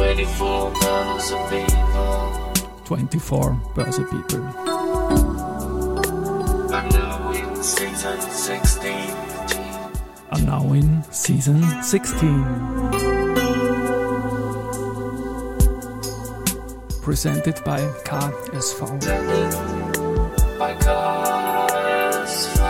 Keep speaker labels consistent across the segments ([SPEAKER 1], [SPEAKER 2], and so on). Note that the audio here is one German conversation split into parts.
[SPEAKER 1] 24 Börse People.
[SPEAKER 2] 24 Börse People.
[SPEAKER 1] I'm now in season 16.
[SPEAKER 2] I'm now in season 16. Presented by KSV.
[SPEAKER 1] By KSV.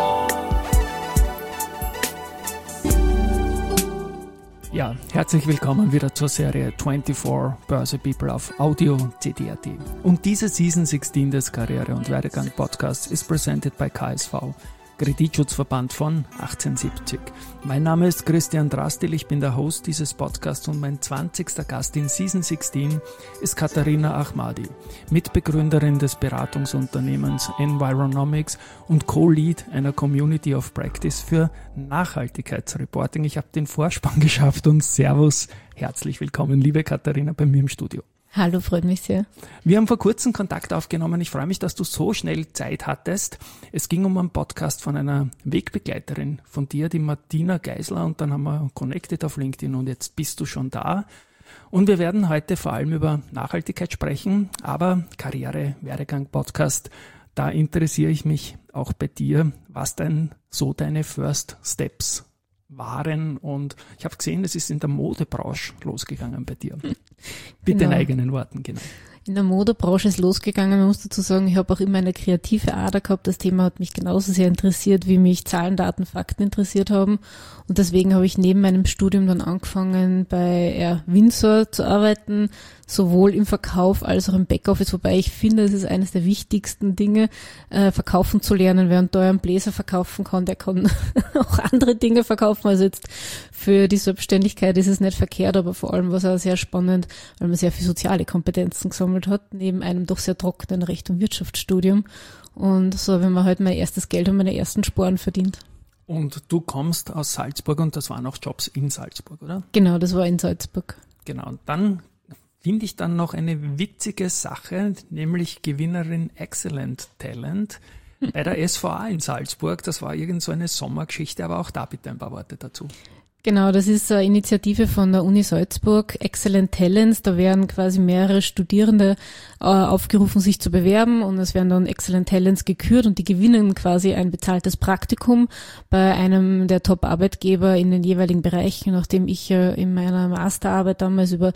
[SPEAKER 2] Ja, herzlich willkommen wieder zur Serie 24 Börse People auf Audio CD.at. Und diese Season 16 des Karriere- und Werdegang-Podcasts ist presented by KSV, Kreditschutzverband von 1870. Mein Name ist Christian Drastil, ich bin der Host dieses Podcasts und mein 20. Gast in Season 16 ist Katharina Ahmadi, Mitbegründerin des Beratungsunternehmens Environomics und Co-Lead einer Community of Practice für Nachhaltigkeitsreporting. Ich habe den Vorspann geschafft und Servus, herzlich willkommen, liebe Katharina, bei mir im Studio.
[SPEAKER 3] Hallo, freut mich sehr.
[SPEAKER 2] Wir haben vor kurzem Kontakt aufgenommen. Ich freue mich, dass du so schnell Zeit hattest. Es ging um einen Podcast von einer Wegbegleiterin von dir, die Martina Geisler, und dann haben wir connected auf LinkedIn und jetzt bist du schon da. Und wir werden heute vor allem über Nachhaltigkeit sprechen, aber Karriere, Werdegang, Podcast, da interessiere ich mich auch bei dir, was denn so deine First Steps waren, und ich habe gesehen, es ist in der Modebranche losgegangen bei dir. Bitte in eigenen Worten, genau.
[SPEAKER 3] In der Modebranche ist losgegangen. Man muss dazu sagen, ich habe auch immer eine kreative Ader gehabt. Das Thema hat mich genauso sehr interessiert, wie mich Zahlen, Daten, Fakten interessiert haben. Und deswegen habe ich neben meinem Studium dann angefangen, bei Windsor zu arbeiten, sowohl im Verkauf als auch im Backoffice. Wobei ich finde, es ist eines der wichtigsten Dinge, verkaufen zu lernen. Wer einen teuren Bläser verkaufen kann, der kann auch andere Dinge verkaufen. Also jetzt für die Selbstständigkeit ist es nicht verkehrt, aber vor allem war es auch sehr spannend, weil man sehr viel soziale Kompetenzen gesammelt hat, neben einem doch sehr trockenen Recht- und Wirtschaftsstudium. Und so habe ich mir halt mein erstes Geld und meine ersten Sporen verdient.
[SPEAKER 2] Und du kommst aus Salzburg und das waren auch Jobs in Salzburg, oder?
[SPEAKER 3] Genau, das war in Salzburg.
[SPEAKER 2] Genau, und dann finde ich dann noch eine witzige Sache, nämlich Gewinnerin Excellent Talent bei der SVA in Salzburg. Das war irgend so eine Sommergeschichte, aber auch da bitte ein paar Worte dazu.
[SPEAKER 3] Genau, das ist eine Initiative von der Uni Salzburg, Excellent Talents. Da werden quasi mehrere Studierende aufgerufen, sich zu bewerben, und es werden dann Excellent Talents gekürt und die gewinnen quasi ein bezahltes Praktikum bei einem der Top-Arbeitgeber in den jeweiligen Bereichen. Nachdem ich in meiner Masterarbeit damals über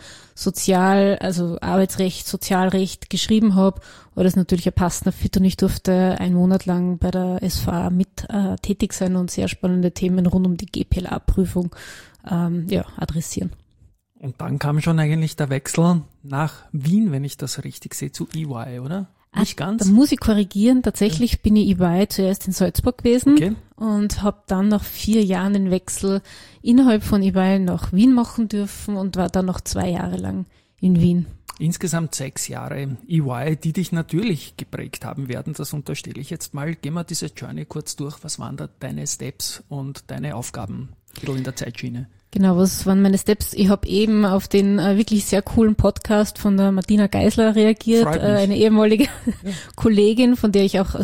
[SPEAKER 3] Arbeitsrecht, Sozialrecht geschrieben habe, war das natürlich ein passender Fit, und ich durfte einen Monat lang bei der SVA mit tätig sein und sehr spannende Themen rund um die GPLA-Prüfung adressieren.
[SPEAKER 2] Und dann kam schon eigentlich der Wechsel nach Wien, wenn ich das richtig sehe, zu EY, oder? Nicht ganz?
[SPEAKER 3] Da muss ich korrigieren. Tatsächlich bin ich EY zuerst in Salzburg gewesen und habe dann nach 4 Jahren den Wechsel innerhalb von EY nach Wien machen dürfen und war dann noch 2 Jahre lang in Wien.
[SPEAKER 2] Insgesamt 6 Jahre EY, die dich natürlich geprägt haben werden, das unterstelle ich jetzt mal. Gehen wir diese Journey kurz durch. Was waren da deine Steps und deine Aufgaben in der Zeitschiene?
[SPEAKER 3] Genau, was waren meine Steps? Ich habe eben auf den wirklich sehr coolen Podcast von der Martina Geisler reagiert, eine ehemalige Kollegin, von der ich auch,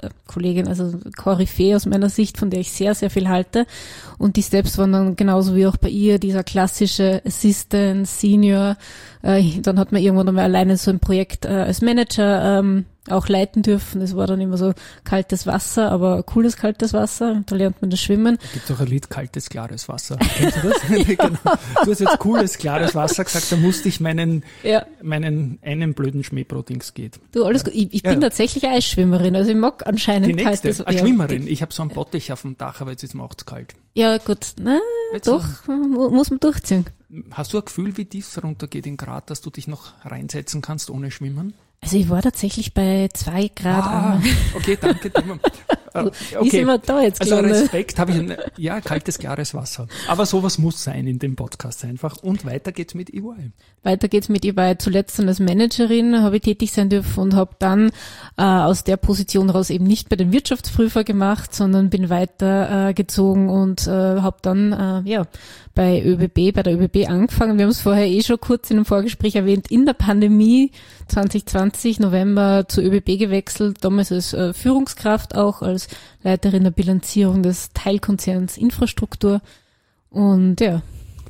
[SPEAKER 3] Koryphäe aus meiner Sicht, von der ich sehr, sehr viel halte. Und die Steps waren dann genauso wie auch bei ihr, dieser klassische Assistant, Senior. Dann hat man irgendwann einmal alleine so ein Projekt als Manager auch leiten dürfen. Das war dann immer so kaltes Wasser, aber cooles kaltes Wasser. Da lernt man das Schwimmen.
[SPEAKER 2] Da gibt es auch ein Lied, kaltes, klares Wasser. Kennst du das? Genau. Du hast jetzt cooles, klares Wasser gesagt, da musste ich meinen einen blöden Schmähbrotings geht.
[SPEAKER 3] Du, alles gut. Ich bin tatsächlich Eisschwimmerin, also ich mag anscheinend
[SPEAKER 2] die nächste,
[SPEAKER 3] kaltes Wasser.
[SPEAKER 2] Schwimmerin. Ich habe so einen Bottich auf dem Dach, aber jetzt macht es kalt.
[SPEAKER 3] Ja, gut. Na,
[SPEAKER 2] jetzt
[SPEAKER 3] doch, muss man durchziehen.
[SPEAKER 2] Hast du ein Gefühl, wie tief es runtergeht in Grad, dass du dich noch reinsetzen kannst ohne Schwimmen?
[SPEAKER 3] Also ich war tatsächlich bei 2 Grad.
[SPEAKER 2] Okay, danke.
[SPEAKER 3] Wie sind wir da jetzt
[SPEAKER 2] Also
[SPEAKER 3] gelandet?
[SPEAKER 2] Respekt habe ich, kaltes, klares Wasser. Aber sowas muss sein in dem Podcast einfach. Und weiter geht's mit EY.
[SPEAKER 3] Weiter geht's mit EY. Zuletzt dann als Managerin habe ich tätig sein dürfen und habe dann aus der Position raus eben nicht bei den Wirtschaftsprüfer gemacht, sondern bin weiter gezogen und habe dann bei der ÖBB angefangen. Wir haben es vorher schon kurz in einem Vorgespräch erwähnt, in der Pandemie 2020 November zur ÖBB gewechselt, damals als Führungskraft auch, als Leiterin der Bilanzierung des Teilkonzerns Infrastruktur. Und ja.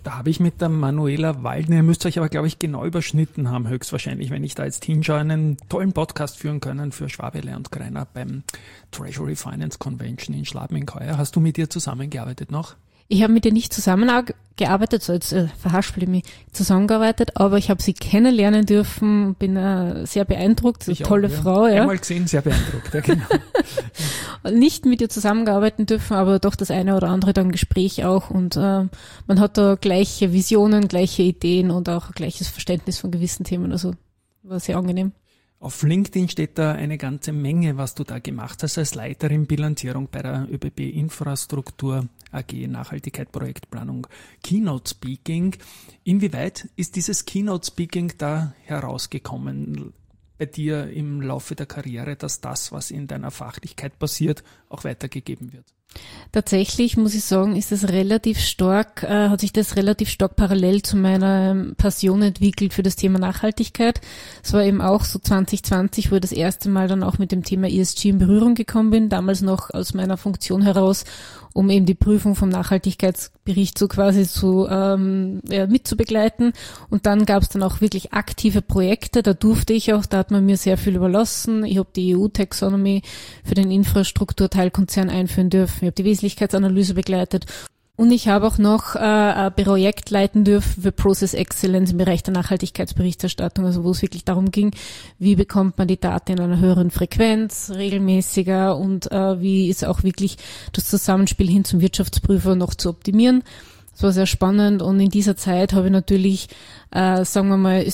[SPEAKER 2] Da habe ich mit der Manuela Waldner, ihr müsst euch aber, glaube ich, genau überschnitten haben, höchstwahrscheinlich, wenn ich da jetzt hinschaue, einen tollen Podcast führen können für Schwabele und Greiner beim Treasury Finance Convention in Schladming-Heuer. Hast du mit ihr zusammengearbeitet noch?
[SPEAKER 3] Ich habe mit ihr nicht zusammengearbeitet, so jetzt verhaspel ich mich, zusammengearbeitet, aber ich habe sie kennenlernen dürfen, bin sehr beeindruckt, eine tolle Frau. Ja.
[SPEAKER 2] Einmal gesehen, sehr beeindruckt, ja genau.
[SPEAKER 3] Nicht mit ihr zusammengearbeitet dürfen, aber doch das eine oder andere dann Gespräch auch und man hat da gleiche Visionen, gleiche Ideen und auch ein gleiches Verständnis von gewissen Themen, also war sehr angenehm.
[SPEAKER 2] Auf LinkedIn steht da eine ganze Menge, was du da gemacht hast als Leiterin Bilanzierung bei der ÖBB Infrastruktur AG, Nachhaltigkeit, Projektplanung, Keynote Speaking. Inwieweit ist dieses Keynote Speaking da herausgekommen bei dir im Laufe der Karriere, dass das, was in deiner Fachlichkeit passiert, auch weitergegeben wird?
[SPEAKER 3] Tatsächlich muss ich sagen, hat sich das relativ stark parallel zu meiner Passion entwickelt für das Thema Nachhaltigkeit. Es war eben auch so 2020, wo ich das erste Mal dann auch mit dem Thema ESG in Berührung gekommen bin, damals noch aus meiner Funktion heraus, um eben die Prüfung vom Nachhaltigkeitsbericht so quasi mitzubegleiten. Und dann gab es dann auch wirklich aktive Projekte, da hat man mir sehr viel überlassen. Ich habe die EU-Taxonomy für den Infrastrukturteilkonzern einführen dürfen. Ich habe die Wesentlichkeitsanalyse begleitet. Und ich habe auch noch ein Projekt leiten dürfen für Process Excellence im Bereich der Nachhaltigkeitsberichterstattung, also wo es wirklich darum ging, wie bekommt man die Daten in einer höheren Frequenz, regelmäßiger und wie ist auch wirklich das Zusammenspiel hin zum Wirtschaftsprüfer noch zu optimieren. Das war sehr spannend und in dieser Zeit habe ich natürlich, sagen wir mal,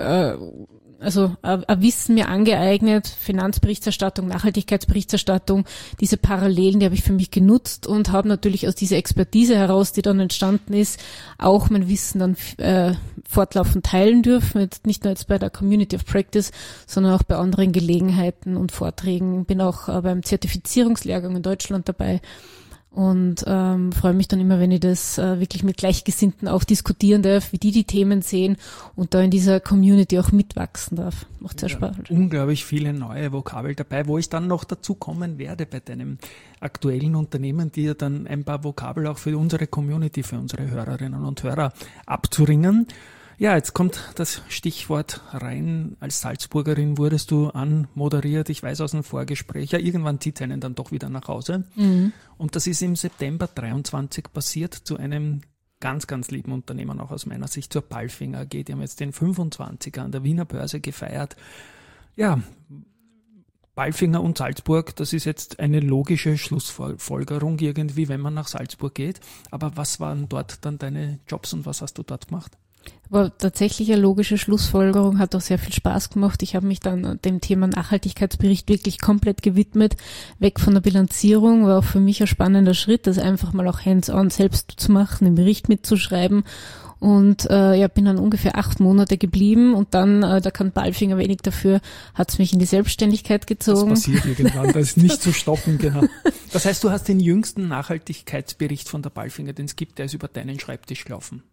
[SPEAKER 3] ein Wissen mir angeeignet, Finanzberichterstattung, Nachhaltigkeitsberichterstattung, diese Parallelen, die habe ich für mich genutzt und habe natürlich aus dieser Expertise heraus, die dann entstanden ist, auch mein Wissen dann fortlaufend teilen dürfen, jetzt nicht nur jetzt bei der Community of Practice, sondern auch bei anderen Gelegenheiten und Vorträgen. Bin auch beim Zertifizierungslehrgang in Deutschland dabei. Und freue mich dann immer, wenn ich das wirklich mit Gleichgesinnten auch diskutieren darf, wie die Themen sehen und da in dieser Community auch mitwachsen darf. Macht sehr Spaß.
[SPEAKER 2] Unglaublich viele neue Vokabel dabei, wo ich dann noch dazu kommen werde bei deinem aktuellen Unternehmen, dir dann ein paar Vokabel auch für unsere Community, für unsere Hörerinnen und Hörer abzuringen. Ja, jetzt kommt das Stichwort rein. Als Salzburgerin wurdest du anmoderiert. Ich weiß aus dem Vorgespräch, ja, irgendwann zieht es einen dann doch wieder nach Hause. Mhm. Und das ist im September 23 passiert zu einem ganz, ganz lieben Unternehmen, auch aus meiner Sicht, zur Palfinger AG. Die haben jetzt den 25er an der Wiener Börse gefeiert. Ja, Palfinger und Salzburg, das ist jetzt eine logische Schlussfolgerung irgendwie, wenn man nach Salzburg geht. Aber was waren dort dann deine Jobs und was hast du dort gemacht?
[SPEAKER 3] War tatsächlich eine logische Schlussfolgerung, hat auch sehr viel Spaß gemacht. Ich habe mich dann dem Thema Nachhaltigkeitsbericht wirklich komplett gewidmet, weg von der Bilanzierung, war auch für mich ein spannender Schritt, das einfach mal auch hands-on selbst zu machen, den Bericht mitzuschreiben. Und bin dann ungefähr 8 Monate geblieben und dann, da kann Palfinger wenig dafür, hat es mich in die Selbstständigkeit gezogen.
[SPEAKER 2] Das passiert irgendwann, das ist nicht zu stoppen, genau. Das heißt, du hast den jüngsten Nachhaltigkeitsbericht von der Palfinger, den es gibt, der ist über deinen Schreibtisch gelaufen.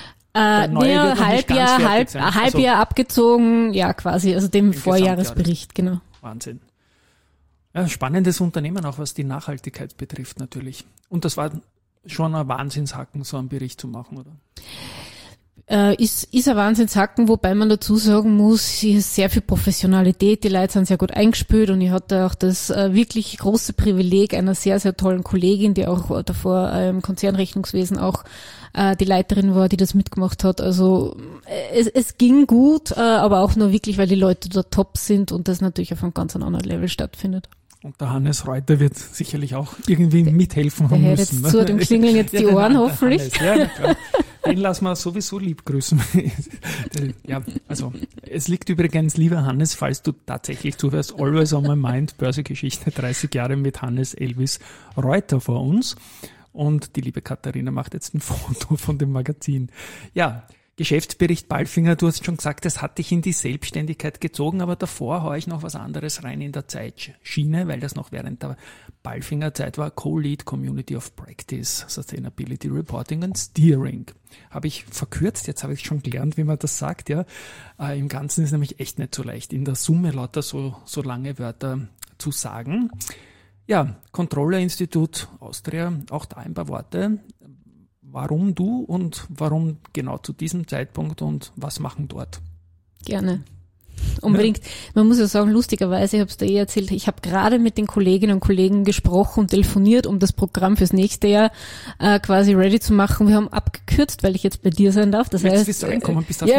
[SPEAKER 3] Halbjahr abgezogen, ja quasi, also dem Vorjahresbericht, genau.
[SPEAKER 2] Wahnsinn. Ja, spannendes Unternehmen auch, was die Nachhaltigkeit betrifft natürlich. Und das war schon ein Wahnsinnshacken, so einen Bericht zu machen, oder?
[SPEAKER 3] Ist ein Wahnsinnshacken, wobei man dazu sagen muss, hier ist sehr viel Professionalität, die Leute sind sehr gut eingespielt und ich hatte auch das wirklich große Privileg einer sehr, sehr tollen Kollegin, die auch davor im Konzernrechnungswesen auch die Leiterin war, die das mitgemacht hat. Also es ging gut, aber auch nur wirklich, weil die Leute da top sind und das natürlich auf einem ganz anderen Level stattfindet.
[SPEAKER 2] Und der Hannes Reuter wird sicherlich auch irgendwie mithelfen haben müssen.
[SPEAKER 3] Jetzt zu dem klingeln jetzt die Ohren hoffentlich.
[SPEAKER 2] Hannes, ja, klar. Den lassen wir sowieso lieb grüßen. Ja, also es liegt übrigens, lieber Hannes, falls du tatsächlich zuhörst, always on my mind, Börsegeschichte, 30 Jahre mit Hannes Elvis Reuter vor uns. Und die liebe Katharina macht jetzt ein Foto von dem Magazin. Ja, Geschäftsbericht Palfinger, du hast schon gesagt, das hat dich in die Selbstständigkeit gezogen, aber davor haue ich noch was anderes rein in der Zeitschiene, weil das noch während der Palfinger Zeit war, Co-Lead Community of Practice, Sustainability Reporting and Steering. Habe ich verkürzt, jetzt habe ich schon gelernt, wie man das sagt, ja. Im Ganzen ist nämlich echt nicht so leicht, in der Summe lauter so lange Wörter zu sagen. Ja, Controller Institut Austria, auch da ein paar Worte. warum du und warum genau zu diesem Zeitpunkt und was machen dort?
[SPEAKER 3] Gerne. Unbedingt. Man muss ja sagen, lustigerweise, ich habe es dir erzählt, ich habe gerade mit den Kolleginnen und Kollegen gesprochen und telefoniert, um das Programm fürs nächste Jahr quasi ready zu machen. Wir haben abgekürzt, weil ich jetzt bei dir sein darf. Das
[SPEAKER 2] jetzt
[SPEAKER 3] heißt,
[SPEAKER 2] bist du reinkommen, bist du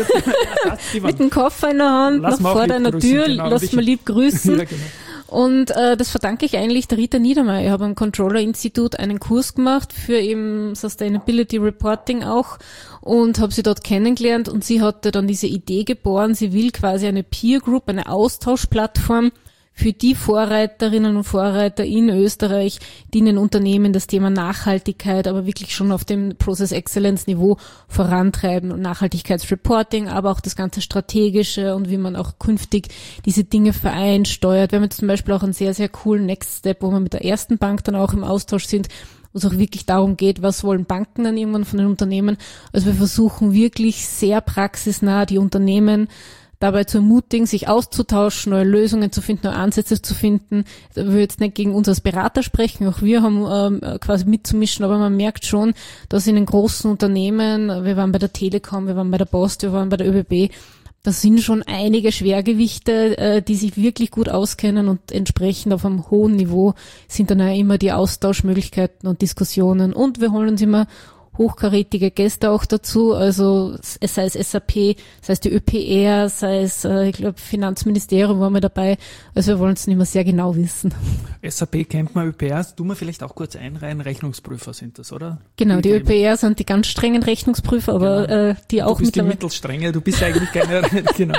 [SPEAKER 3] mit dem Koffer in der Hand, noch vor deiner Tür, genau, lass mal lieb grüßen. Ja, genau. Und das verdanke ich eigentlich der Rita Niedermeyer. Ich habe am Controller-Institut einen Kurs gemacht für eben Sustainability Reporting auch und habe sie dort kennengelernt und sie hatte dann diese Idee geboren, sie will quasi eine Peer Group, eine Austauschplattform für die Vorreiterinnen und Vorreiter in Österreich, die in den Unternehmen das Thema Nachhaltigkeit, aber wirklich schon auf dem Process Excellence Niveau vorantreiben und Nachhaltigkeitsreporting, aber auch das ganze Strategische und wie man auch künftig diese Dinge vereinsteuert. Wir haben jetzt zum Beispiel auch einen sehr, sehr coolen Next Step, wo wir mit der ersten Bank dann auch im Austausch sind, wo es auch wirklich darum geht, was wollen Banken dann irgendwann von den Unternehmen. Also wir versuchen wirklich sehr praxisnah die Unternehmen dabei zu ermutigen, sich auszutauschen, neue Lösungen zu finden, neue Ansätze zu finden. Ich will jetzt nicht gegen uns als Berater sprechen, auch wir haben quasi mitzumischen, aber man merkt schon, dass in den großen Unternehmen, wir waren bei der Telekom, wir waren bei der Post, wir waren bei der ÖBB, da sind schon einige Schwergewichte, die sich wirklich gut auskennen und entsprechend auf einem hohen Niveau sind dann auch immer die Austauschmöglichkeiten und Diskussionen. Und wir holen uns immer hochkarätige Gäste auch dazu, also sei es SAP, sei es die ÖPR, sei es, ich glaube, Finanzministerium waren wir dabei, also wir wollen es nicht mehr sehr genau wissen.
[SPEAKER 2] SAP kennt man, ÖPR, tun wir vielleicht auch kurz einreihen, Rechnungsprüfer sind das, oder?
[SPEAKER 3] Genau, die ÖPR sind die ganz strengen Rechnungsprüfer, aber genau. Die auch mittlerweile... Du bist die
[SPEAKER 2] mittelstrenge, du bist eigentlich keine... genau.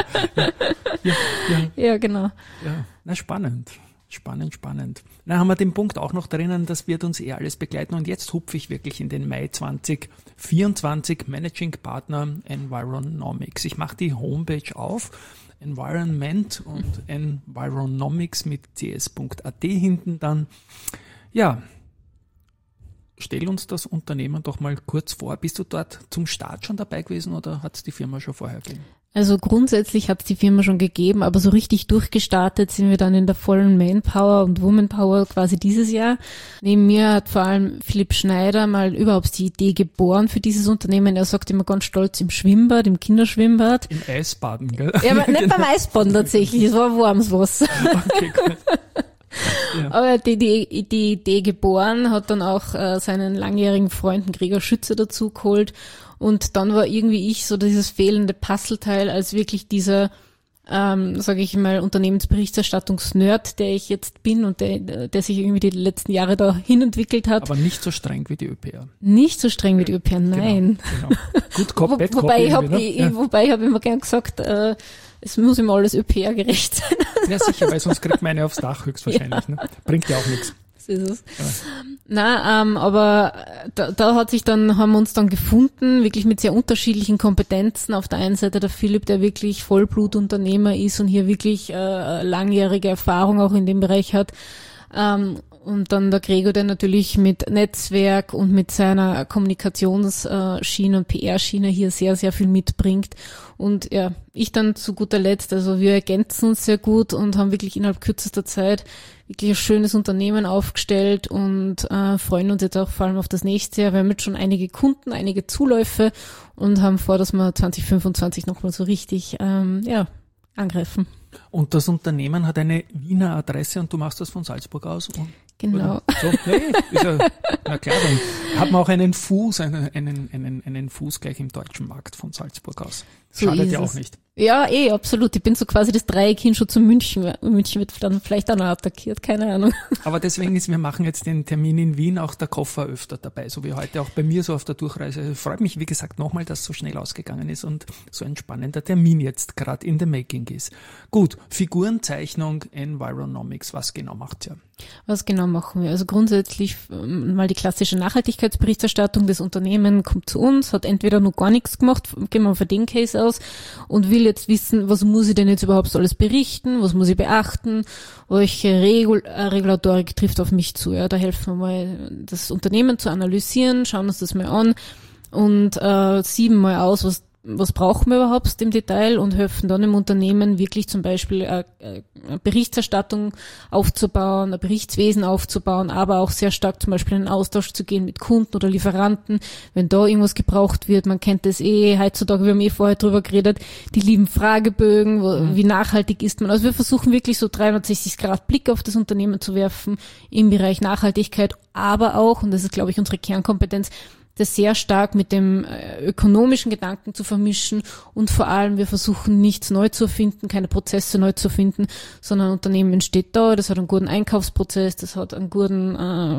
[SPEAKER 3] Ja, genau.
[SPEAKER 2] Ja, na spannend. Spannend. Na, haben wir den Punkt auch noch drinnen, das wird uns alles begleiten und jetzt hupfe ich wirklich in den Mai 2024, Managing Partner Environomics. Ich mache die Homepage auf, Environment und Environomics mit cs.at hinten dann. Ja, stell uns das Unternehmen doch mal kurz vor. Bist du dort zum Start schon dabei gewesen oder hat es die Firma schon vorher gegeben?
[SPEAKER 3] Also grundsätzlich hat es die Firma schon gegeben, aber so richtig durchgestartet sind wir dann in der vollen Manpower und Womanpower quasi dieses Jahr. Neben mir hat vor allem Philipp Schneider mal überhaupt die Idee geboren für dieses Unternehmen. Er sagt immer ganz stolz im Schwimmbad, im Kinderschwimmbad.
[SPEAKER 2] Im Eisbaden, gell?
[SPEAKER 3] Ja, aber nicht beim Eisbaden tatsächlich, es war warmes Wasser. Okay, gut. Ja. Aber die Idee geboren, hat dann auch seinen langjährigen Freund Gregor Schütze dazu geholt. Und dann war irgendwie ich so dieses fehlende Puzzleteil als wirklich dieser, sage ich mal, Unternehmensberichterstattungs-Nerd, der ich jetzt bin und der sich irgendwie die letzten Jahre dahin entwickelt hat.
[SPEAKER 2] Aber nicht so streng wie die ÖPR.
[SPEAKER 3] Nicht so streng wie die ÖPR, nein.
[SPEAKER 2] Genau. Gut, Cop, Bad Cop.
[SPEAKER 3] Wobei ich habe immer gern gesagt, es muss immer alles ÖPR-gerecht sein.
[SPEAKER 2] Ja, sicher, weil sonst kriegt man eine aufs Dach höchstwahrscheinlich. Ja. Ne? Bringt ja auch nichts.
[SPEAKER 3] So ist es. Ja. Na, aber da haben wir uns dann gefunden, wirklich mit sehr unterschiedlichen Kompetenzen. Auf der einen Seite der Philipp, der wirklich Vollblutunternehmer ist und hier wirklich langjährige Erfahrung auch in dem Bereich hat. Und dann der Gregor, der natürlich mit Netzwerk und mit seiner Kommunikationsschiene und PR-Schiene hier sehr, sehr viel mitbringt. Und ja, ich dann zu guter Letzt, also wir ergänzen uns sehr gut und haben wirklich innerhalb kürzester Zeit wirklich ein schönes Unternehmen aufgestellt und freuen uns jetzt auch vor allem auf das nächste Jahr. Wir haben jetzt schon einige Kunden, einige Zuläufe und haben vor, dass wir 2025 nochmal so richtig angreifen.
[SPEAKER 2] Und das Unternehmen hat eine Wiener Adresse und du machst das von Salzburg aus?
[SPEAKER 3] Genau.
[SPEAKER 2] So, nee, ist ja, na klar, dann hat man auch einen Fuß gleich im deutschen Markt von Salzburg aus. Schadet ja auch nicht.
[SPEAKER 3] Ja, absolut. Ich bin so quasi das Dreieck hin schon zu München. München wird dann vielleicht auch noch attackiert, keine Ahnung.
[SPEAKER 2] Aber deswegen wir machen jetzt den Termin in Wien, auch der Koffer öfter dabei, so wie heute auch bei mir so auf der Durchreise. Freut mich, wie gesagt, nochmal, dass es so schnell ausgegangen ist und so ein spannender Termin jetzt gerade in the making ist. Gut, Figurenzeichnung, Environomics, was genau macht's ja?
[SPEAKER 3] Was genau machen wir? Also grundsätzlich mal die klassische Nachhaltigkeitsberichterstattung. Das Unternehmen kommt zu uns, hat entweder noch gar nichts gemacht, gehen wir für den Case aus, und will jetzt wissen, was muss ich denn jetzt überhaupt so alles berichten, was muss ich beachten, welche Regulatorik trifft auf mich zu. Ja, da helfen wir mal, das Unternehmen zu analysieren, schauen uns das mal an und 7 mal aus, was was brauchen wir überhaupt im Detail und helfen dann im Unternehmen wirklich zum Beispiel eine Berichterstattung aufzubauen, ein Berichtswesen aufzubauen, aber auch sehr stark zum Beispiel in den Austausch zu gehen mit Kunden oder Lieferanten, wenn da irgendwas gebraucht wird. Man kennt das heutzutage, wir haben vorher drüber geredet, die lieben Fragebögen, wie nachhaltig ist man. Also wir versuchen wirklich so 360 Grad Blick auf das Unternehmen zu werfen im Bereich Nachhaltigkeit, aber auch, und das ist glaube ich unsere Kernkompetenz, das sehr stark mit dem ökonomischen Gedanken zu vermischen und vor allem wir versuchen nichts neu zu erfinden, keine Prozesse neu zu erfinden, sondern ein Unternehmen steht da, das hat einen guten Einkaufsprozess, das hat einen guten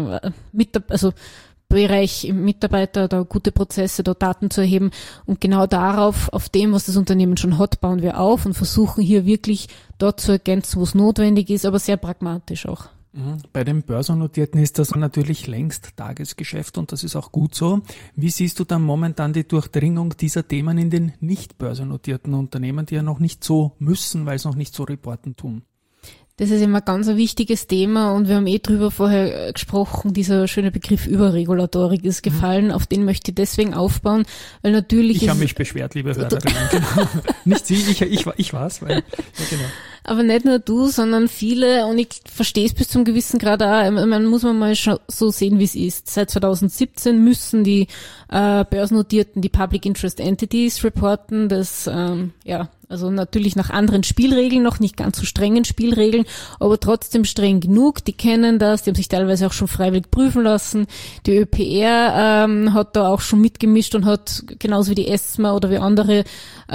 [SPEAKER 3] Bereich im Mitarbeiter, da gute Prozesse, da Daten zu erheben und genau darauf, auf dem, was das Unternehmen schon hat, bauen wir auf und versuchen hier wirklich dort zu ergänzen, wo es notwendig ist, aber sehr pragmatisch auch.
[SPEAKER 2] Bei den Börsennotierten ist das natürlich längst Tagesgeschäft und das ist auch gut so. Wie siehst du dann momentan die Durchdringung dieser Themen in den nicht börsennotierten Unternehmen, die ja noch nicht so müssen, weil sie noch nicht so reporten tun?
[SPEAKER 3] Das ist immer ganz ein wichtiges Thema und wir haben drüber vorher gesprochen, dieser schöne Begriff Überregulatorik ist gefallen, auf den möchte ich deswegen aufbauen, weil natürlich
[SPEAKER 2] Ich habe mich beschwert, liebe Hörerinnen. Genau. Nicht Sie, ich war's, weil, ja, genau.
[SPEAKER 3] Aber nicht nur du, sondern viele, und ich verstehe es bis zum gewissen Grad auch, man muss mal so sehen, wie es ist. Seit 2017 müssen die Börsennotierten, die Public Interest Entities reporten, das, also natürlich nach anderen Spielregeln, noch nicht ganz so strengen Spielregeln, aber trotzdem streng genug. Die kennen das, die haben sich teilweise auch schon freiwillig prüfen lassen. Die ÖPR hat da auch schon mitgemischt und hat genauso wie die ESMA oder wie andere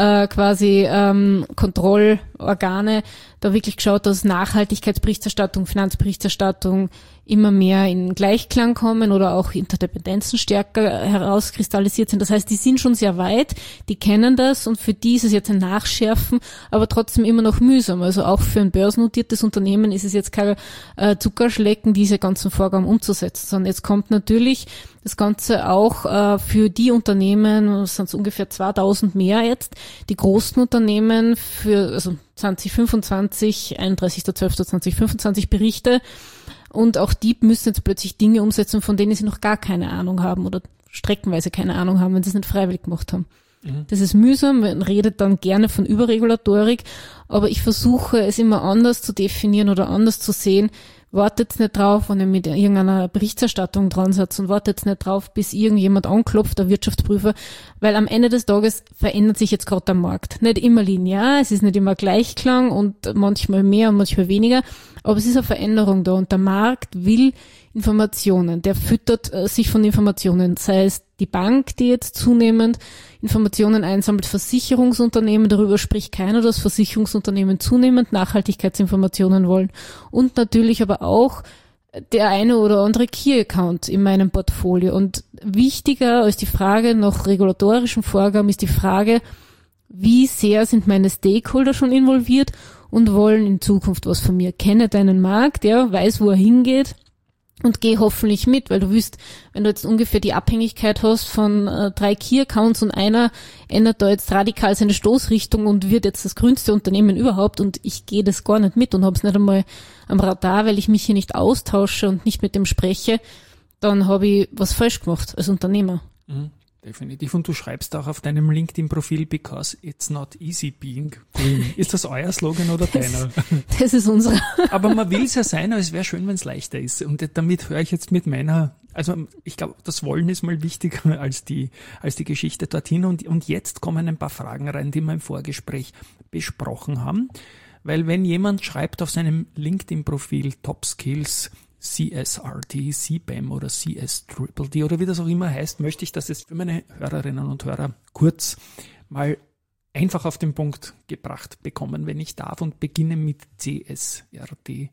[SPEAKER 3] Kontrollorgane da wirklich geschaut, dass Nachhaltigkeitsberichterstattung, Finanzberichterstattung immer mehr in Gleichklang kommen oder auch Interdependenzen stärker herauskristallisiert sind. Das heißt, die sind schon sehr weit, die kennen das und für die ist es jetzt ein Nachschärfen, aber trotzdem immer noch mühsam. Also auch für ein börsennotiertes Unternehmen ist es jetzt kein Zuckerschlecken, diese ganzen Vorgaben umzusetzen, sondern jetzt kommt natürlich das Ganze auch für die Unternehmen, das sind ungefähr 2000 mehr jetzt, die großen Unternehmen für 2025, 31.12.2025 Berichte. Und auch die müssen jetzt plötzlich Dinge umsetzen, von denen sie noch gar keine Ahnung haben oder streckenweise keine Ahnung haben, wenn sie es nicht freiwillig gemacht haben. Das ist mühsam, man redet dann gerne von Überregulatorik, aber ich versuche es immer anders zu definieren oder anders zu sehen. Wartet nicht drauf, wenn ihr mit irgendeiner Berichterstattung dran seid und wartet nicht drauf, bis irgendjemand anklopft, der Wirtschaftsprüfer, weil am Ende des Tages verändert sich jetzt gerade der Markt. Nicht immer linear, es ist nicht immer Gleichklang und manchmal mehr und manchmal weniger, aber es ist eine Veränderung da und der Markt will Informationen, der füttert sich von Informationen, sei es die Bank, die jetzt zunehmend Informationen einsammelt, Versicherungsunternehmen, darüber spricht keiner, dass Versicherungsunternehmen zunehmend Nachhaltigkeitsinformationen wollen und natürlich aber auch der eine oder andere Key-Account in meinem Portfolio und wichtiger als die Frage nach regulatorischen Vorgaben ist die Frage, wie sehr sind meine Stakeholder schon involviert und wollen in Zukunft was von mir, kenne deinen Markt, ja, weiß, wo er hingeht, und geh hoffentlich mit, weil du wirst, wenn du jetzt ungefähr die Abhängigkeit hast von 3 Key-Accounts und einer ändert da jetzt radikal seine Stoßrichtung und wird jetzt das grünste Unternehmen überhaupt und ich gehe das gar nicht mit und hab's nicht einmal am Radar, weil ich mich hier nicht austausche und nicht mit dem spreche, dann habe ich was falsch gemacht als Unternehmer.
[SPEAKER 2] Definitiv. Und du schreibst auch auf deinem LinkedIn-Profil, because it's not easy being green. Ist das euer Slogan oder deiner?
[SPEAKER 3] Das ist unserer.
[SPEAKER 2] Aber man will es ja sein, aber es wäre schön, wenn es leichter ist. Und damit höre ich jetzt mit meiner, also ich glaube, das Wollen ist mal wichtiger als die Geschichte dorthin. Und jetzt kommen ein paar Fragen rein, die wir im Vorgespräch besprochen haben. Weil wenn jemand schreibt auf seinem LinkedIn-Profil Top Skills, CSRD, CBAM oder CSDDD oder wie das auch immer heißt, möchte ich das jetzt für meine Hörerinnen und Hörer kurz mal einfach auf den Punkt gebracht bekommen, wenn ich darf, und beginne mit CSRD.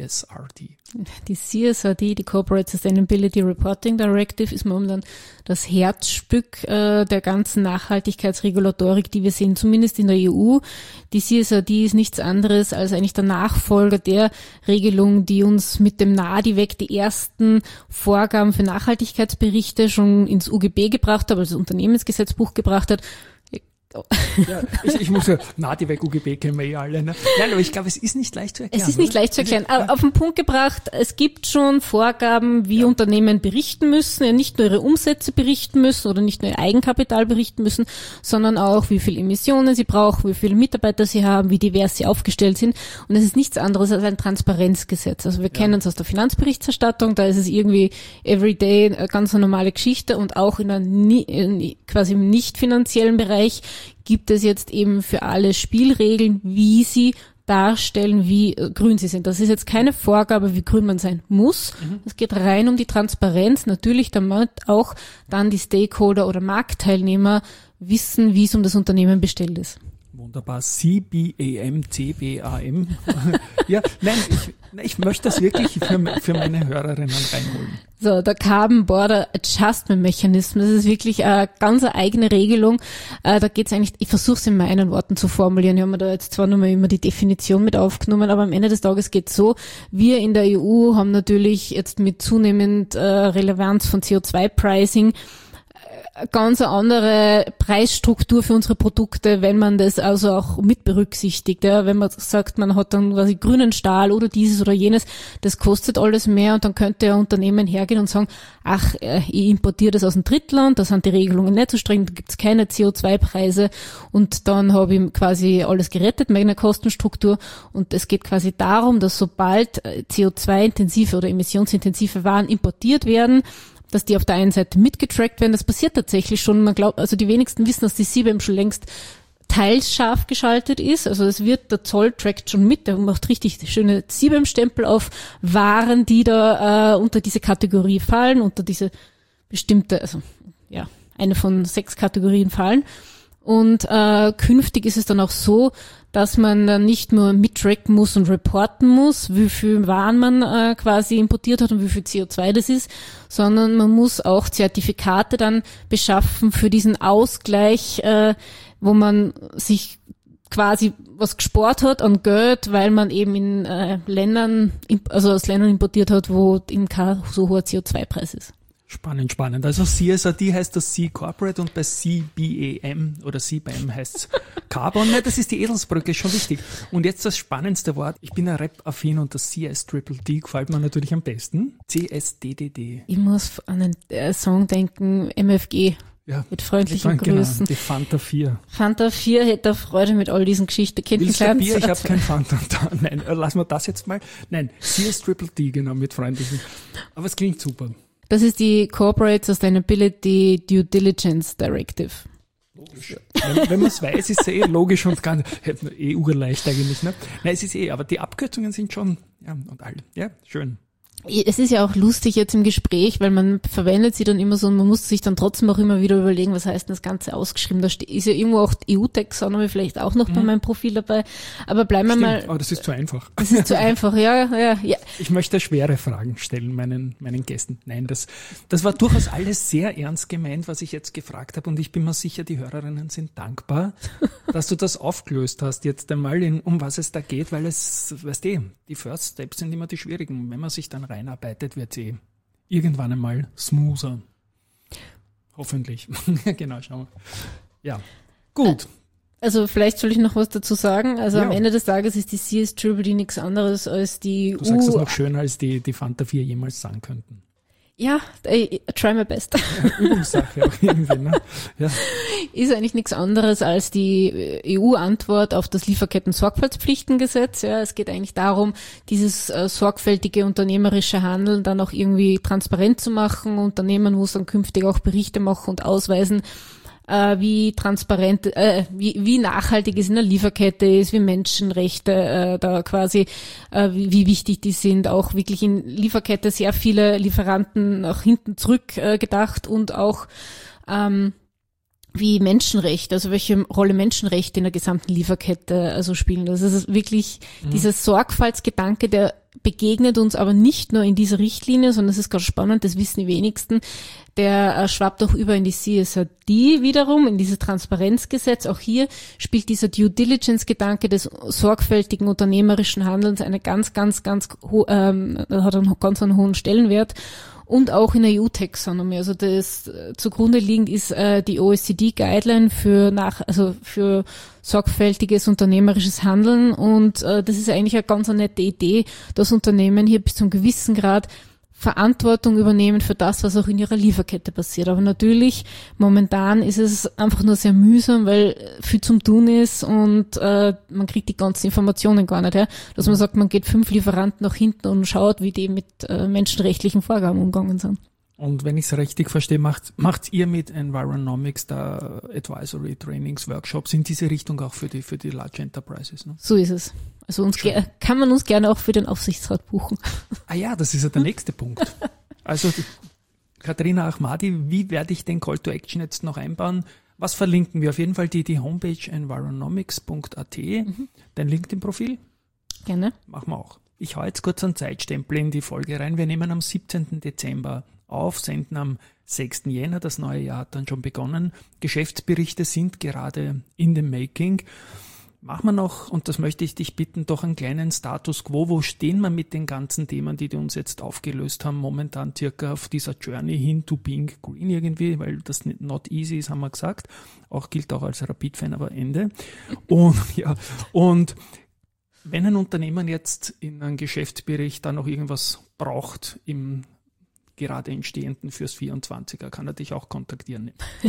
[SPEAKER 3] Die CSRD, die Corporate Sustainability Reporting Directive, ist momentan das Herzstück der ganzen Nachhaltigkeitsregulatorik, die wir sehen, zumindest in der EU. Die CSRD ist nichts anderes als eigentlich der Nachfolger der Regelung, die uns mit dem NADI weg die ersten Vorgaben für Nachhaltigkeitsberichte schon ins UGB gebracht hat, also das Unternehmensgesetzbuch gebracht hat.
[SPEAKER 2] Ja, ich muss ja, die UGB kennen wir alle. Ne? Nein, aber ich glaube, es ist nicht leicht zu erklären.
[SPEAKER 3] Es ist nicht leicht zu erklären. Aber auf den Punkt gebracht, es gibt schon Vorgaben, wie Unternehmen berichten müssen, ja nicht nur ihre Umsätze berichten müssen oder nicht nur ihr Eigenkapital berichten müssen, sondern auch, wie viel Emissionen sie brauchen, wie viele Mitarbeiter sie haben, wie divers sie aufgestellt sind. Und es ist nichts anderes als ein Transparenzgesetz. Also wir kennen es aus der Finanzberichterstattung, da ist es irgendwie everyday eine ganz normale Geschichte und auch in quasi im nicht finanziellen Bereich gibt es jetzt eben für alle Spielregeln, wie sie darstellen, wie grün sie sind. Das ist jetzt keine Vorgabe, wie grün man sein muss. Es geht rein um die Transparenz, natürlich damit auch dann die Stakeholder oder Marktteilnehmer wissen, wie es um das Unternehmen bestellt ist.
[SPEAKER 2] Wunderbar. CBAM, CBAM. Ja, nein, ich möchte das wirklich für meine Hörerinnen reinholen.
[SPEAKER 3] So, der Carbon Border Adjustment Mechanism, das ist wirklich eine ganz eigene Regelung. Da geht's eigentlich, ich versuche es in meinen Worten zu formulieren. Ich habe mir da jetzt zwar nur mal immer die Definition mit aufgenommen, aber am Ende des Tages geht's so, wir in der EU haben natürlich jetzt mit zunehmend Relevanz von CO2-Pricing ganz eine andere Preisstruktur für unsere Produkte, wenn man das also auch mit berücksichtigt. Ja, wenn man sagt, man hat dann quasi grünen Stahl oder dieses oder jenes, das kostet alles mehr und dann könnte ein Unternehmen hergehen und sagen, ach, ich importiere das aus dem Drittland, da sind die Regelungen nicht so streng, da gibt's keine CO2-Preise und dann habe ich quasi alles gerettet, meine Kostenstruktur. Und es geht quasi darum, dass sobald CO2-intensive oder emissionsintensive Waren importiert werden, dass die auf der einen Seite mitgetrackt werden. Das passiert tatsächlich schon. Man glaubt, also die wenigsten wissen, dass die CBAM schon längst teils scharf geschaltet ist. Also der Zoll trackt schon mit. Der macht richtig schöne CBAM-Stempel auf Waren, die da unter diese Kategorie fallen, unter diese bestimmte, also ja, eine von 6 Kategorien fallen. Und künftig ist es dann auch so, dass man dann nicht nur mittracken muss und reporten muss, wie viel Waren man quasi importiert hat und wie viel CO2 das ist, sondern man muss auch Zertifikate dann beschaffen für diesen Ausgleich, wo man sich quasi was gespart hat an Geld, weil man eben in Ländern, also aus Ländern importiert hat, wo eben kein so hoher CO2-Preis ist.
[SPEAKER 2] Spannend. Also CSRD heißt das C Corporate und bei CBAM oder CBAM heißt es Carbon. Ne, das ist die Eselsbrücke, ist schon wichtig. Und jetzt das spannendste Wort. Ich bin ja Rap-affin und das CS-Triple-D gefällt mir natürlich am besten. CSDDD.
[SPEAKER 3] Ich muss an einen Song denken, MFG.
[SPEAKER 2] Ja,
[SPEAKER 3] mit freundlichen Grüßen.
[SPEAKER 2] Genau, die Fanta 4.
[SPEAKER 3] Fanta 4 hätte Freude mit all diesen Geschichten.
[SPEAKER 2] Willst du Bier? Ich habe kein Fanta da. Nein, lassen wir das jetzt mal. Nein, CS-Triple-D, genau, mit freundlichen. Aber es klingt super.
[SPEAKER 3] Das ist die Corporate Sustainability Due Diligence Directive.
[SPEAKER 2] Logisch. Wenn man es weiß, ist es logisch und kann urleicht eigentlich. Ne? Nein, es ist aber die Abkürzungen sind schon, ja, und all. Ja, schön.
[SPEAKER 3] Es ist ja auch lustig jetzt im Gespräch, weil man verwendet sie dann immer so und man muss sich dann trotzdem auch immer wieder überlegen, was heißt denn das Ganze ausgeschrieben. Da ist ja irgendwo auch EU-Taxonomy vielleicht auch noch bei meinem Profil dabei. Aber bleiben wir mal.
[SPEAKER 2] Aber das ist zu einfach.
[SPEAKER 3] Das ist zu einfach, ja.
[SPEAKER 2] Ich möchte schwere Fragen stellen meinen Gästen. Nein, das war durchaus alles sehr ernst gemeint, was ich jetzt gefragt habe und ich bin mir sicher, die Hörerinnen sind dankbar, dass du das aufgelöst hast jetzt einmal, um was es da geht, weil es, weißt du, die First Steps sind immer die schwierigen. Wenn man sich dann reinarbeitet, wird sie irgendwann einmal smoother. Hoffentlich. Genau, schauen wir. Ja, gut.
[SPEAKER 3] Also vielleicht soll ich noch was dazu sagen. Also
[SPEAKER 2] ja.
[SPEAKER 3] Am Ende des Tages ist die CS-Triple-D nichts anderes als die
[SPEAKER 2] Du sagst es noch schöner, als die Fanta 4 jemals sagen könnten.
[SPEAKER 3] Ja, I try my best.
[SPEAKER 2] Übungssache auch irgendwie, ne? Ja.
[SPEAKER 3] Ist eigentlich nichts anderes als die EU-Antwort auf das Lieferketten-Sorgfaltspflichtengesetz. Ja, es geht eigentlich darum, dieses sorgfältige unternehmerische Handeln dann auch irgendwie transparent zu machen. Unternehmen muss dann künftig auch Berichte machen und ausweisen, wie transparent, wie nachhaltig es in der Lieferkette ist, wie Menschenrechte da quasi, wie wichtig die sind, auch wirklich in Lieferkette sehr viele Lieferanten nach hinten zurück gedacht und auch wie Menschenrechte, also welche Rolle Menschenrechte in der gesamten Lieferkette also spielen. Das ist wirklich dieser Sorgfaltsgedanke, der begegnet uns aber nicht nur in dieser Richtlinie, sondern es ist ganz spannend, das wissen die wenigsten, der schwappt auch über in die CSRD wiederum, in dieses Transparenzgesetz. Auch hier spielt dieser Due Diligence-Gedanke des sorgfältigen unternehmerischen Handelns eine hat einen ganz hohen Stellenwert. und auch in der EU-Taxonomie. Also das zugrunde liegend ist die OECD-Guideline für sorgfältiges unternehmerisches Handeln, und das ist eigentlich eine ganz nette Idee, dass Unternehmen hier bis zu einem gewissen Grad Verantwortung übernehmen für das, was auch in ihrer Lieferkette passiert. Aber natürlich, momentan ist es einfach nur sehr mühsam, weil viel zum Tun ist und man kriegt die ganzen Informationen gar nicht her. Dass man sagt, man geht 5 Lieferanten nach hinten und schaut, wie die mit menschenrechtlichen Vorgaben umgegangen sind.
[SPEAKER 2] Und wenn ich es richtig verstehe, macht ihr mit Environomics da Advisory Trainings, Workshops in diese Richtung auch für die Large Enterprises? Ne?
[SPEAKER 3] So ist es. Also kann man uns gerne auch für den Aufsichtsrat buchen.
[SPEAKER 2] Ah ja, das ist ja der nächste Punkt. Also Katharina Ahmadi, wie werde ich den Call to Action jetzt noch einbauen? Was verlinken wir? Auf jeden Fall die Homepage environomics.at, dein LinkedIn-Profil.
[SPEAKER 3] Gerne.
[SPEAKER 2] Machen wir auch. Ich hau jetzt kurz einen Zeitstempel in die Folge rein. Wir nehmen am 17. Dezember auf, senden am 6. Jänner. Das neue Jahr hat dann schon begonnen. Geschäftsberichte sind gerade in dem Making. Machen wir noch, und das möchte ich dich bitten, doch einen kleinen Status Quo. Wo stehen wir mit den ganzen Themen, die uns jetzt aufgelöst haben, momentan circa auf dieser Journey hin to being green irgendwie, weil das not easy ist, haben wir gesagt. Gilt auch als Rapid-Fan, aber Ende. Und wenn ein Unternehmen jetzt in einem Geschäftsbericht da noch irgendwas braucht im gerade entstehenden fürs 24er, kann er dich auch kontaktieren.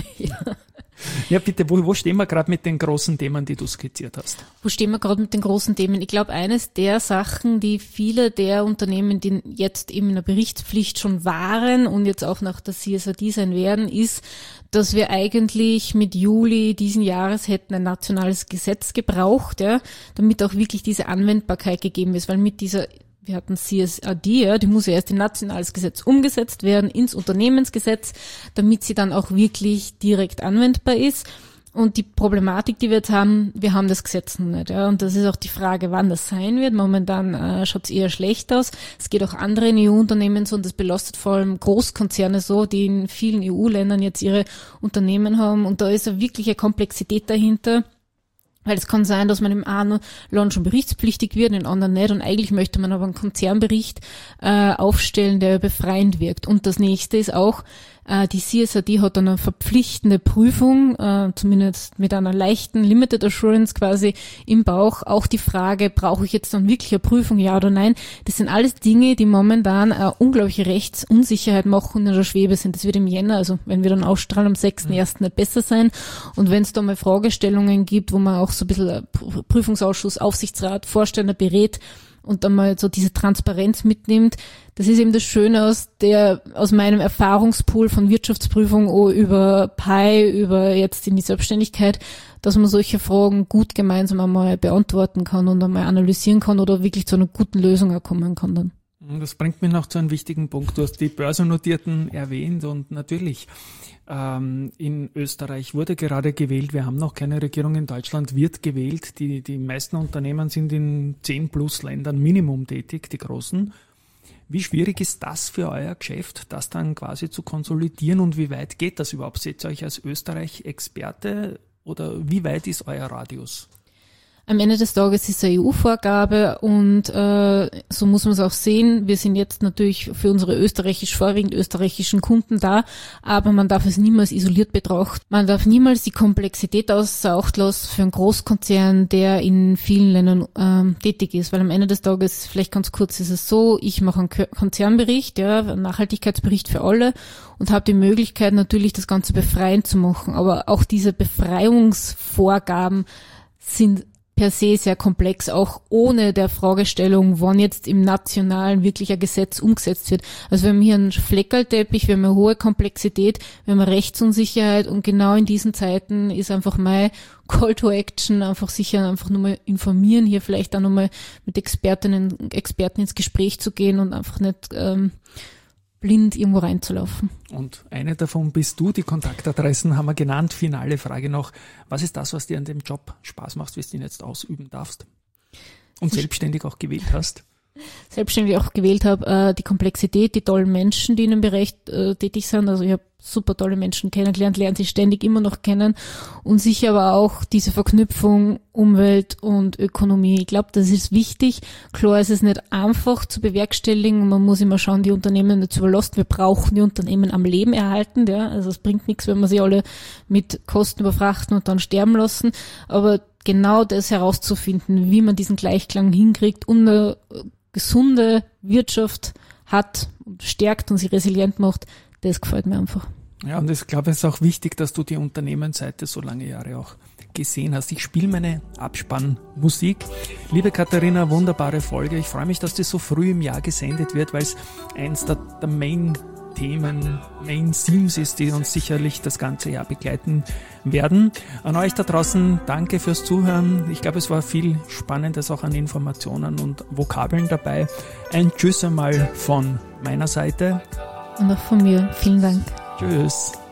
[SPEAKER 2] Ja, bitte, wo stehen wir gerade mit den großen Themen, die du skizziert hast? Wo stehen wir gerade mit den großen Themen? Ich glaube, eines der Sachen, die viele der Unternehmen, die jetzt eben in der Berichtspflicht schon waren und jetzt auch nach der CSRD sein werden, ist, dass wir eigentlich mit Juli diesen Jahres hätten ein nationales Gesetz gebraucht, ja, damit auch wirklich diese Anwendbarkeit gegeben ist, weil mit dieser wir hatten CSRD, die muss ja erst in nationales Gesetz umgesetzt werden, ins Unternehmensgesetz, damit sie dann auch wirklich direkt anwendbar ist. Und die Problematik, die wir jetzt haben, wir haben das Gesetz noch nicht. Ja, und das ist auch die Frage, wann das sein wird. Momentan schaut es eher schlecht aus. Es geht auch anderen EU-Unternehmen so, und das belastet vor allem Großkonzerne so, die in vielen EU-Ländern jetzt ihre Unternehmen haben. Und da ist ja wirklich eine Komplexität dahinter. Weil es kann sein, dass man im einen Land schon berichtspflichtig wird, in anderen nicht. Und eigentlich möchte man aber einen Konzernbericht aufstellen, der befreiend wirkt. Und das nächste ist auch, die CSRD hat dann eine verpflichtende Prüfung, zumindest mit einer leichten Limited Assurance quasi im Bauch. Auch die Frage, brauche ich jetzt dann wirklich eine Prüfung, ja oder nein? Das sind alles Dinge, die momentan unglaubliche Rechtsunsicherheit machen und in der Schwebe sind. Das wird im Jänner, also wenn wir dann ausstrahlen, am 6.1. nicht besser sein. Und wenn es da mal Fragestellungen gibt, wo man auch so ein bisschen Prüfungsausschuss, Aufsichtsrat, Vorstände berät, und dann mal so diese Transparenz mitnimmt. Das ist eben das Schöne aus meinem Erfahrungspool von Wirtschaftsprüfung über PI, über jetzt in die Selbstständigkeit, dass man solche Fragen gut gemeinsam einmal beantworten kann und einmal analysieren kann oder wirklich zu einer guten Lösung auch kommen kann dann. Das bringt mich noch zu einem wichtigen Punkt. Du hast die Börsennotierten erwähnt und natürlich in Österreich wurde gerade gewählt. Wir haben noch keine Regierung in Deutschland, wird gewählt. Die meisten Unternehmen sind in 10 plus Ländern Minimum tätig, die großen. Wie schwierig ist das für euer Geschäft, das dann quasi zu konsolidieren, und wie weit geht das überhaupt? Seht ihr euch als Österreich-Experte oder wie weit ist euer Radius?
[SPEAKER 3] Am Ende des Tages ist es eine EU-Vorgabe und so muss man es auch sehen. Wir sind jetzt natürlich für unsere vorwiegend österreichischen Kunden da, aber man darf es niemals isoliert betrachten. Man darf niemals die Komplexität außer Acht lassen für einen Großkonzern, der in vielen Ländern tätig ist, weil am Ende des Tages, vielleicht ganz kurz, ist es so, ich mache einen Konzernbericht, ja, einen Nachhaltigkeitsbericht für alle und habe die Möglichkeit natürlich, das Ganze befreiend zu machen, aber auch diese Befreiungsvorgaben sind per se sehr komplex, auch ohne der Fragestellung, wann jetzt im Nationalen wirklich ein Gesetz umgesetzt wird. Also wir haben hier einen Fleckerlteppich, wir haben eine hohe Komplexität, wir haben eine Rechtsunsicherheit und genau in diesen Zeiten ist einfach mein Call to Action, einfach nur mal informieren, hier vielleicht auch nochmal mit Expertinnen und Experten ins Gespräch zu gehen und einfach nicht blind irgendwo reinzulaufen.
[SPEAKER 2] Und eine davon bist du, die Kontaktadressen haben wir genannt. Finale Frage noch, was ist das, was dir an dem Job Spaß macht, wie du ihn jetzt ausüben darfst und selbstständig auch gewählt hast?
[SPEAKER 3] selbstständig auch gewählt habe, die Komplexität, die tollen Menschen, die in dem Bereich tätig sind. Also ich habe super tolle Menschen kennengelernt, lernen sie ständig immer noch kennen und sicher aber auch diese Verknüpfung Umwelt und Ökonomie. Ich glaube, das ist wichtig. Klar ist es nicht einfach zu bewerkstelligen. Man muss immer schauen, die Unternehmen nicht zu überlasten. Wir brauchen die Unternehmen am Leben erhalten. Ja? Also es bringt nichts, wenn wir sie alle mit Kosten überfrachten und dann sterben lassen. Aber genau das herauszufinden, wie man diesen Gleichklang hinkriegt und eine gesunde Wirtschaft hat und stärkt und sie resilient macht, das gefällt mir einfach.
[SPEAKER 2] Ja, und ich glaube, es ist auch wichtig, dass du die Unternehmensseite so lange Jahre auch gesehen hast. Ich spiele meine Abspannmusik. Liebe Katharina, wunderbare Folge. Ich freue mich, dass das so früh im Jahr gesendet wird, weil es eins der Main-Themen, Main-Themes ist, die uns sicherlich das ganze Jahr begleiten werden. An euch da draußen, danke fürs Zuhören. Ich glaube, es war viel Spannendes auch an Informationen und Vokabeln dabei. Ein Tschüss einmal von meiner Seite.
[SPEAKER 3] Und auch von mir. Vielen Dank.
[SPEAKER 2] Tschüss.